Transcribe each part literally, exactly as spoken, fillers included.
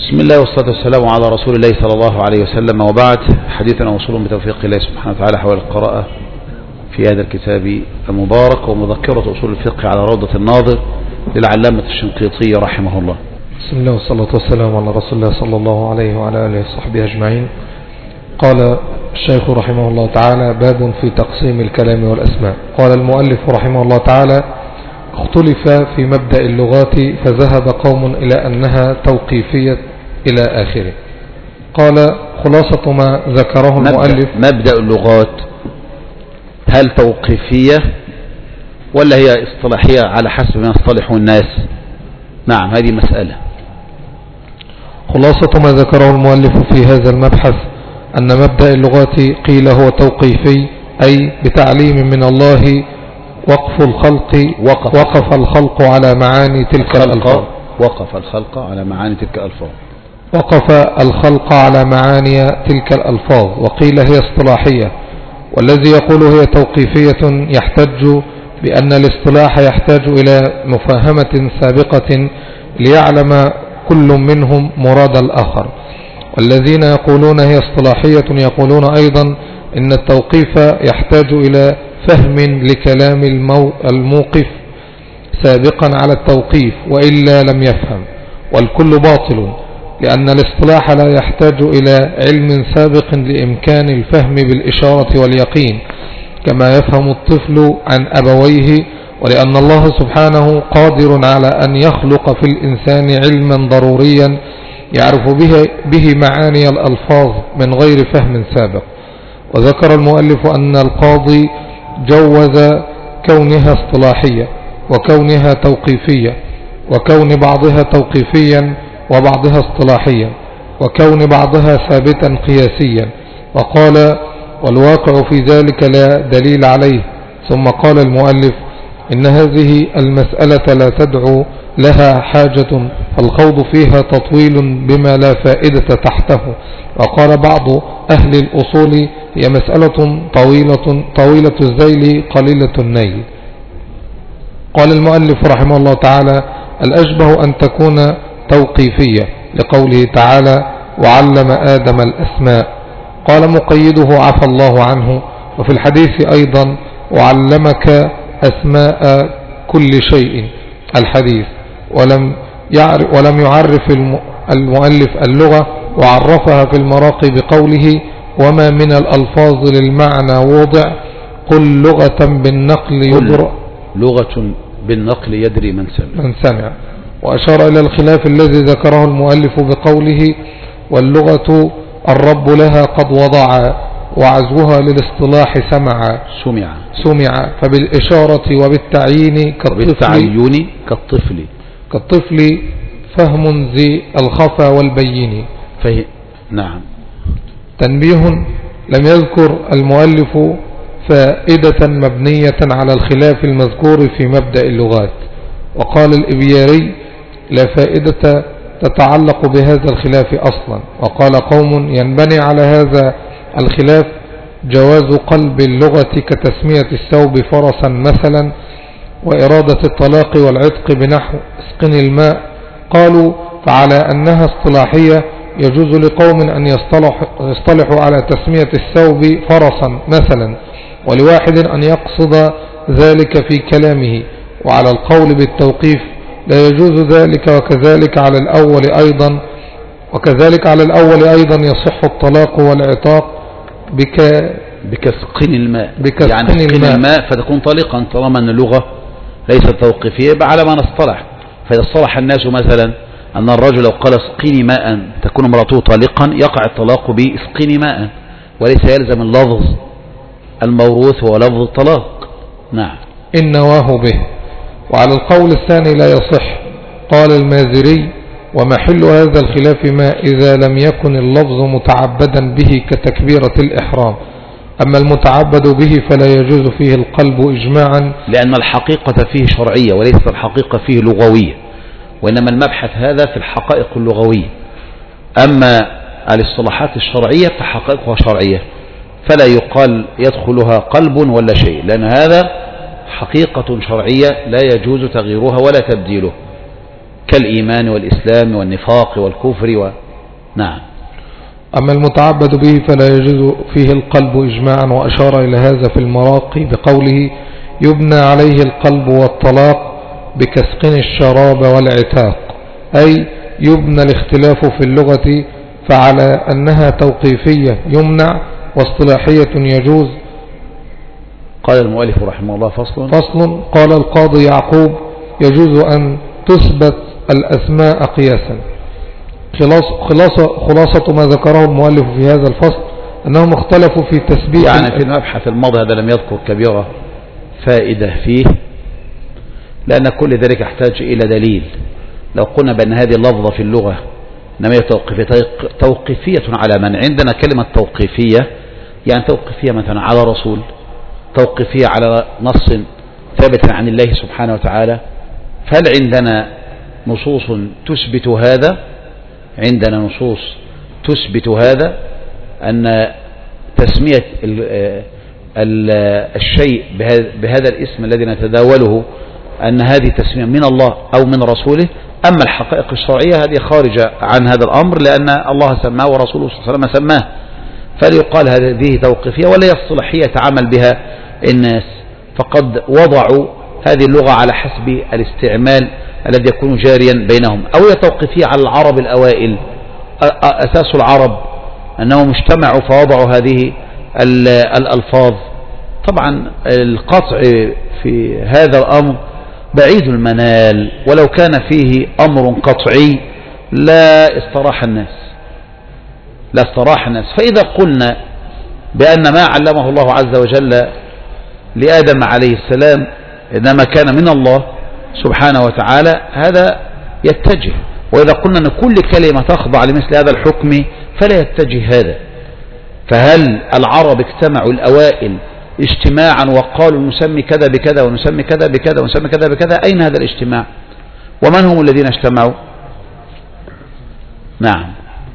بسم الله والصلاة والسلام على رسول الله صلى الله عليه وسلم، وبعد. حديثنا وصول بتوفيق الله سبحانه وتعالى حول القراءة في هذا الكتاب المبارك ومذكرة أصول الفقه على روضة الناظر للعلامة الشنقيطي رحمه الله. بسم الله والصلاة والسلام على رسول الله صلى الله عليه وعلى آله وصحبه أجمعين. قال الشيخ رحمه الله تعالى: باب في تقسيم الكلام والأسماء. قال المؤلف رحمه الله تعالى: اختلف في مبدأ اللغات فذهب قوم إلى أنها توقيفية إلى آخره. قال: خلاصة ما ذكره المؤلف: مبدأ اللغات هل توقيفية ولا هي اصطلاحية على حسب ما يصطلح الناس؟ نعم، هذه مسألة. خلاصة ما ذكره المؤلف في هذا المبحث أن مبدأ اللغات قيل هو توقيفي، أي بتعليم من الله وقف الخلق وقف, وقف الخلق على معاني تلك الألفاظ وقف الخلق على معاني تلك الألفاظ وقف الخلق على معاني تلك الألفاظ وقيل هي اصطلاحية. والذي يقول هي توقيفية يحتج بأن الاصطلاح يحتاج إلى مفاهمة سابقة ليعلم كل منهم مراد الآخر. والذين يقولون هي اصطلاحية يقولون أيضا إن التوقيف يحتاج إلى فهم لكلام الموقف سابقا على التوقيف، وإلا لم يفهم، والكل باطل، لأن الاصطلاح لا يحتاج إلى علم سابق لإمكان الفهم بالإشارة واليقين كما يفهم الطفل عن أبويه، ولأن الله سبحانه قادر على أن يخلق في الإنسان علما ضروريا يعرف به, به معاني الألفاظ من غير فهم سابق. وذكر المؤلف أن القاضي جوز كونها اصطلاحية وكونها توقيفية، وكون بعضها توقيفيا وبعضها اصطلاحيا، وكون بعضها ثابتا قياسيا، وقال: والواقع في ذلك لا دليل عليه. ثم قال المؤلف: إن هذه المسألة لا تدعو لها حاجة، الخوض فيها تطويل بما لا فائدة تحته. وقال بعض أهل الأصول: هي مسألة طويلة طويلة الذيل قليلة النيل. قال المؤلف رحمه الله تعالى: الأشبه أن تكون توقيفية لقوله تعالى: وعلم آدم الأسماء. قال مقيده عفى الله عنه. وفي الحديث أيضا: وعلمك أسماء كل شيء الحديث. ولم يعرف, ولم يعرف المؤلف اللغة وعرفها في المراقي بقوله: وما من الألفاظ للمعنى وضع، قل لغة بالنقل يدرى لغة بالنقل يدري من سمع, من سمع. وأشار إلى الخلاف الذي ذكره المؤلف بقوله: واللغة الرب لها قد وضع، وعزوها للاصطلاح سمع سمع سمع فبالإشارة وبالتعيين كالطفل كالطفل كالطفل فهم ذي الخفا والبين. فهي نعم. تنبيه: لم يذكر المؤلف فائدة مبنية على الخلاف المذكور في مبدأ اللغات. وقال الإبياري: لا فائدة تتعلق بهذا الخلاف أصلا. وقال قوم: ينبني على هذا الخلاف جواز قلب اللغة كتسمية الثوب فرسا مثلا، وإرادة الطلاق والعتق بنحو اسقن الماء. قالوا: فعلى أنها اصطلاحية يجوز لقوم أن يصطلح يصطلحوا على تسمية الثوب فرسا مثلا، ولواحد أن يقصد ذلك في كلامه. وعلى القول بالتوقيف لا يجوز ذلك، وكذلك على الأول أيضا وكذلك على الأول أيضا يصح الطلاق والعتاق بك بكسقن الماء بكسقن يعني سقن الماء. الماء فتكون طليقا، طالما أن اللغة ليست توقيفية على ما نصطلح. فإذا اصطلح الناس مثلا أن الرجل لو قال اسقيني ماء تكون امرأته طليقا، يقع الطلاق باسقيني ماء، وليس يلزم اللفظ الموروث هو لفظ الطلاق. نعم. إن نواه به. وعلى القول الثاني لا يصح. قال المازري: ومحل هذا الخلاف ما إذا لم يكن اللفظ متعبدا به كتكبيرة الإحرام. أما المتعبد به فلا يجوز فيه القلب إجماعا، لأن الحقيقة فيه شرعية وليس الحقيقة فيه لغوية، وإنما المبحث هذا في الحقائق اللغوية. أما الاصطلاحات الشرعية فحقائقها شرعية، فلا يقال يدخلها قلب ولا شيء، لأن هذا حقيقة شرعية لا يجوز تغييرها ولا تبديله. كالإيمان والإسلام والنفاق والكفر و... نعم. أما المتعبد به فلا يجوز فيه القلب إجماعا، وأشار إلى هذا في المراقي بقوله يبنى عليه القلب والطلاق بكسقن الشراب والعتاق، أي يبنى الاختلاف في اللغة فعلى أنها توقيفية يمنع واصطلاحية يجوز. قال المؤلف رحمه الله فصل فصل قال القاضي يعقوب يجوز أن تثبت الأسماء قياسا. خلاصة, خلاصة ما ذكره المؤلف في هذا الفصل أنهم اختلفوا في تثبيت، يعني في المبحث الماضي هذا لم يذكر كبيرة فائدة فيه، لأن كل ذلك يحتاج إلى دليل. لو قلنا بأن هذه اللفظة في اللغة إنما هي توقيفية, توقيفية على من عندنا كلمة توقيفية، يعني توقيفية مثلا على رسول، توقيفية على نص ثابت عن الله سبحانه وتعالى، فهل عندنا نصوص تثبت هذا؟ عندنا نصوص تثبت هذا، أن تسمية ال ال الشيء بهذا الاسم الذي نتداوله أن هذه تسمية من الله أو من رسوله. أما الحقائق الشرعية هذه خارجة عن هذا الأمر، لأن الله سماه ورسوله صلى الله عليه وسلم سماه، فليقال هذه توقيفية ولا الصلاحية يتعامل بها الناس، فقد وضعوا هذه اللغة على حسب الاستعمال الذي يكون جاريا بينهم. أو هي توقيفية على العرب الأوائل، أساس العرب أنهم اجتمعوا فوضعوا هذه الألفاظ. طبعا القطع في هذا الأمر بعيد المنال، ولو كان فيه أمر قطعي لا استراح الناس لا استراح الناس. فإذا قلنا بأن ما علمه الله عز وجل لآدم عليه السلام إنما كان من الله سبحانه وتعالى، هذا يتجه. وإذا قلنا أن كل كلمة تخضع لمثل هذا الحكم فلا يتجه هذا. فهل العرب اجتمعوا الأوائل اجتماعا وقالوا نسمي كذا بكذا ونسمي كذا بكذا ونسمي كذا بكذا؟ أين هذا الاجتماع؟ ومن هم الذين اجتمعوا؟ نعم.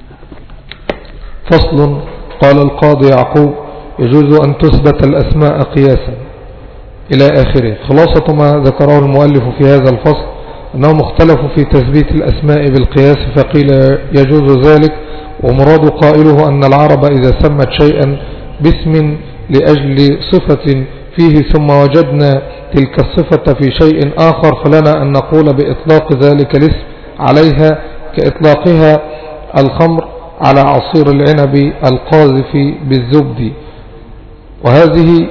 فصل قال القاضي يعقوب يجوز أن تثبت الأسماء قياسا إلى آخره. خلاصة ما ذكره المؤلف في هذا الفصل أنهم اختلفوا في تثبيت الأسماء بالقياس، فقيل يجوز ذلك، ومراد قائله أن العرب إذا سمت شيئا باسم لأجل صفة فيه ثم وجدنا تلك الصفة في شيء آخر فلنا أن نقول بإطلاق ذلك الاسم عليها كإطلاقها الخمر على عصير العنب القاذف بالزبد، وهذه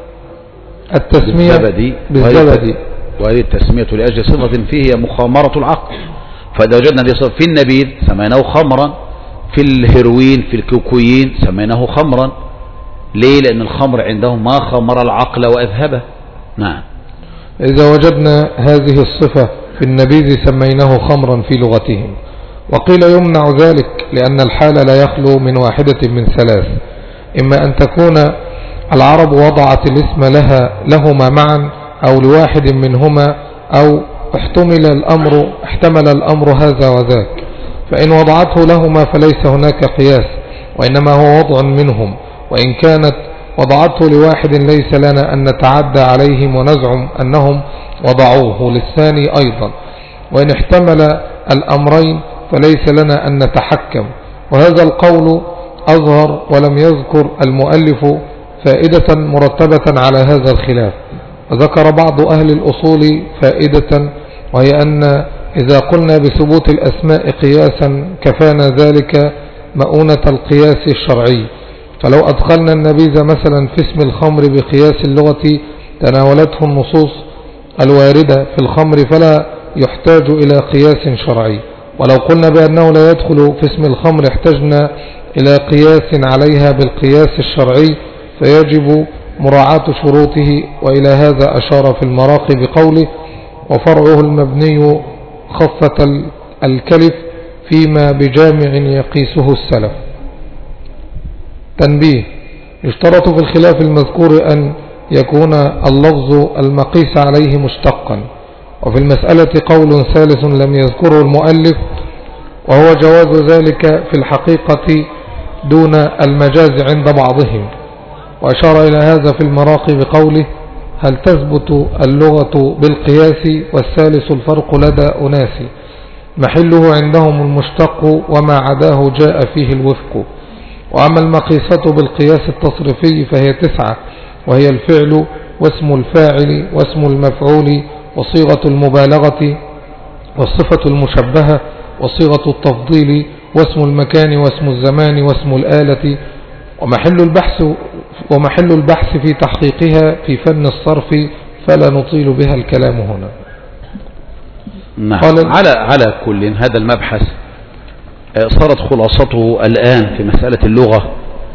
التسمية بالزبد, بالزبد. وهذه التسمية لأجل صفة فيه هي مخامرة العقل. فإذا وجدنا هذه صفة في النبيذ سميناه خمرا، في الهيروين في الكوكويين سميناه خمرا. ليه؟ لأن الخمر عندهم ما خمر العقل وأذهبه. نعم. إذا وجدنا هذه الصفة في النبيذ سميناه خمرا في لغتهم. وقيل يمنع ذلك لأن الحال لا يخلو من واحدة من ثلاث: إما أن تكون العرب وضعت الاسم لها لهما معا أو لواحد منهما، أو احتمل الأمر احتمل الأمر هذا وذاك. فإن وضعته لهما فليس هناك قياس، وإنما هو وضع منهم. وإن كانت وضعته لواحد ليس لنا أن نتعدى عليهم ونزعم أنهم وضعوه للثاني أيضا. وإن احتمل الأمرين فليس لنا أن نتحكم. وهذا القول أظهر، ولم يذكر المؤلف فائدة مرتبة على هذا الخلاف. وذكر بعض أهل الأصول فائدة، وهي أن إذا قلنا بثبوت الأسماء قياسا كفانا ذلك مؤونة القياس الشرعي. فلو أدخلنا النبيذ مثلا في اسم الخمر بقياس اللغة تناولته النصوص الواردة في الخمر فلا يحتاج إلى قياس شرعي. ولو قلنا بأنه لا يدخل في اسم الخمر احتجنا إلى قياس عليها بالقياس الشرعي، فيجب مراعاة شروطه. وإلى هذا أشار في المراقي بقوله وفرعه المبني خفة الكلف فيما بجامع يقيسه السلف. تنبيه: يشترط في الخلاف المذكور أن يكون اللفظ المقيس عليه مشتقا. وفي المسألة قول ثالث لم يذكره المؤلف، وهو جواز ذلك في الحقيقة دون المجاز عند بعضهم. وأشار إلى هذا في المراقي بقوله هل تثبت اللغة بالقياس والثالث الفرق لدى أناس. محله عندهم المشتق وما عداه جاء فيه الوفق. وأما المقيسة بالقياس التصرفي فهي تسعة، وهي الفعل واسم الفاعل واسم المفعول وصيغة المبالغة والصفة المشبهة وصيغة التفضيل واسم المكان واسم الزمان واسم الآلة. ومحل البحث ومحل البحث في تحقيقها في فن الصرف، فلا نطيل بها الكلام هنا. نعم. على على كل هذا المبحث صارت خلاصته الآن في مسألة اللغة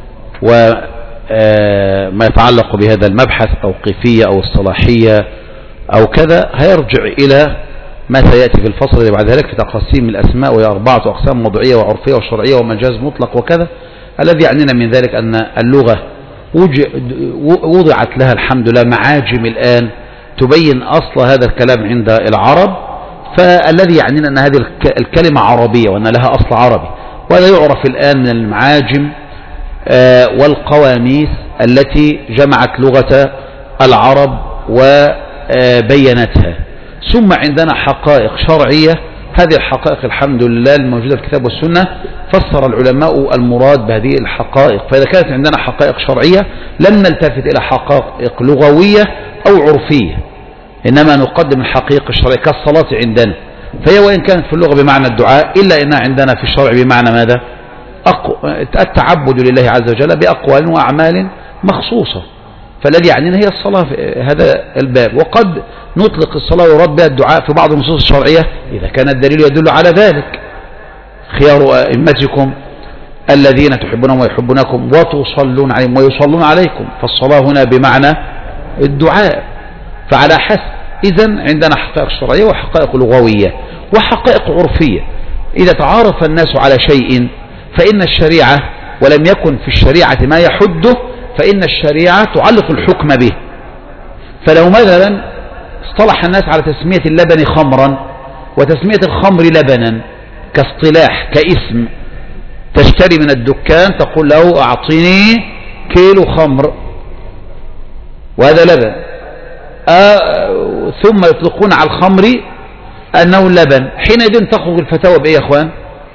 وما يتعلق بهذا المبحث توقيفية أو الصلاحية أو كذا، هيرجع إلى ما سيأتي في الفصل اللي بعد ذلك في تقسيم الأسماء، وهي أربعة أقسام: موضوعية وعرفية وشرعية ومجاز مطلق وكذا. الذي يعنينا من ذلك أن اللغة وضعت لها الحمد لله معاجم الآن تبين أصل هذا الكلام عند العرب، فالذي يعنينا أن هذه الكلمة عربية وأن لها أصل عربي، وهذا يعرف الآن من المعاجم والقواميس التي جمعت لغة العرب وبينتها. ثم عندنا حقائق شرعية، هذه الحقائق الحمد لله الموجودة في الكتاب والسنة فسر العلماء المراد بهذه الحقائق. فإذا كانت عندنا حقائق شرعية لم نلتفت إلى حقائق لغوية أو عرفية، إنما نقدم الحقيقة الشرعية كالصلاة عندنا، فهي وإن كانت في اللغة بمعنى الدعاء إلا إنها عندنا في الشرع بمعنى ماذا؟ التعبد لله عز وجل بأقوال وأعمال مخصوصة. فالذي يعنينا هي الصلاة في هذا الباب. وقد نطلق الصلاة ويراد بها الدعاء في بعض النصوص الشرعية إذا كان الدليل يدل على ذلك: خيار أئمتكم الذين تحبونهم ويحبونكم وتصلون عليهم ويصلون عليكم، فالصلاة هنا بمعنى الدعاء. فعلى حسب، إذن عندنا حقائق شرعية وحقائق لغوية وحقائق عرفية. إذا تعارف الناس على شيء فإن الشريعة، ولم يكن في الشريعة ما يحده، فإن الشريعة تعلق الحكم به. فلو مثلا اصطلح الناس على تسمية اللبن خمرا وتسمية الخمر لبنا كاصطلاح كاسم، تشتري من الدكان تقول له أعطيني كيلو خمر وهذا لبن، آه ثم يطلقون على الخمر أنه لبن، حينئذ تخرج الفتاوى بإيه يا أخوان؟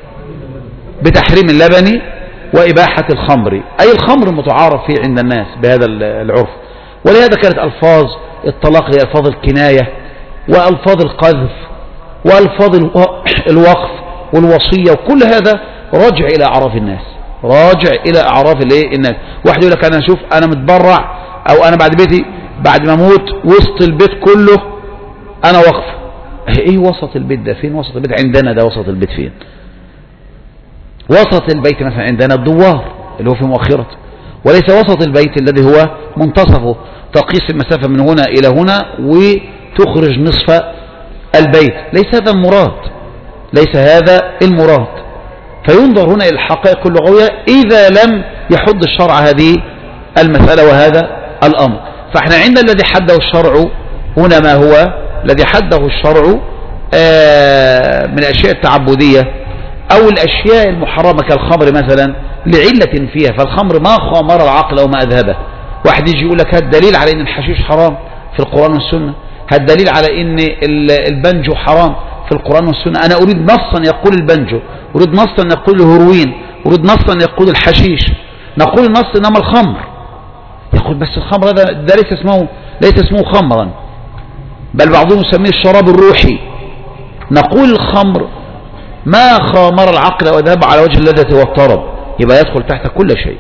بتحريم اللبن وإباحة الخمر، أي الخمر المتعارف فيه عند الناس بهذا العرف. ولهذا كانت ألفاظ الطلاق هي ألفاظ الكناية وألفاظ القذف وألفاظ الوقف والوصية، وكل هذا راجع إلى أعراف الناس، راجع إلى أعراف الناس. واحد يقول لك أنا شوف أنا متبرع أو أنا بعد بيتي بعد ما أموت وسط البيت كله أنا وقف. إيه وسط البيت ده؟ فين وسط البيت عندنا؟ ده وسط البيت فين؟ وسط البيت مثلا عندنا الدوار اللي هو في مؤخرته، وليس وسط البيت الذي هو منتصفه، تقيس المسافة من هنا إلى هنا وتخرج نصف البيت. ليس هذا المراد، ليس هذا المراد. فينظر هنا إلى الحقائق اللغوية إذا لم يحد الشرع هذه المسألة وهذا الأمر. فاحنا عند الذي حده الشرع هنا ما هو الذي حده الشرع من الأشياء التعبدية أو الأشياء المحرمة كالخمر مثلا لعلة فيها، فالخمر ما خامر العقل وما أذهبه. واحد يجي يقول لك هذا دليل على أن الحشيش حرام في القرآن والسنة، هذا دليل على أن البنجو حرام في القرآن والسنة. أنا أريد نصا يقول البنجو، أريد نصا يقول الهروين، أريد نصا يقول الحشيش. نقول النص إنما الخمر. يقول بس الخمر هذا ده ليس اسمه ليس اسمه خمرا، بل بعضهم يسميه الشراب الروحي. نقول الخمر ما خامر العقل وذهب على وجه اللذة والطرب، يبقى يدخل تحت كل شيء.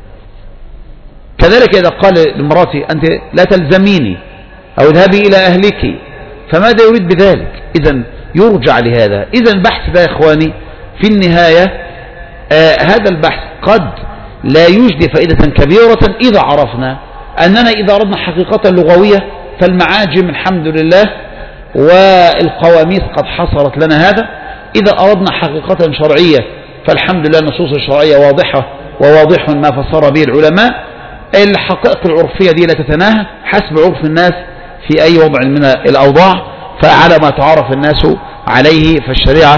كذلك إذا قال لامرأتي أنت لا تلزميني أو اذهبي إلى أهلك، فماذا يريد بذلك؟ إذن يرجع لهذا. إذن البحث ده يا إخواني في النهاية آه هذا البحث قد لا يجدي فائدة كبيرة إذا عرفنا أننا إذا أردنا حقيقة لغوية فالمعاجم الحمد لله والقواميس قد حصرت لنا هذا. إذا أردنا حقيقة شرعية فالحمد لله النصوص الشرعية واضحة وواضح ما فسر به العلماء. الحقائق العرفية دي لا تتناهى حسب عرف الناس في أي وضع من الأوضاع، فعلى ما تعرف الناس عليه فالشريعة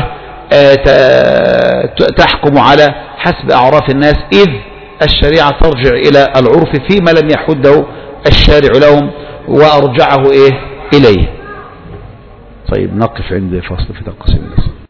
تحكم على حسب أعراف الناس، إذ الشريعة ترجع إلى العرف فيما لم يحده الشارع لهم وأرجعه إيه إليه. طيب نقف عند فصل في تقسيم الأسئلة.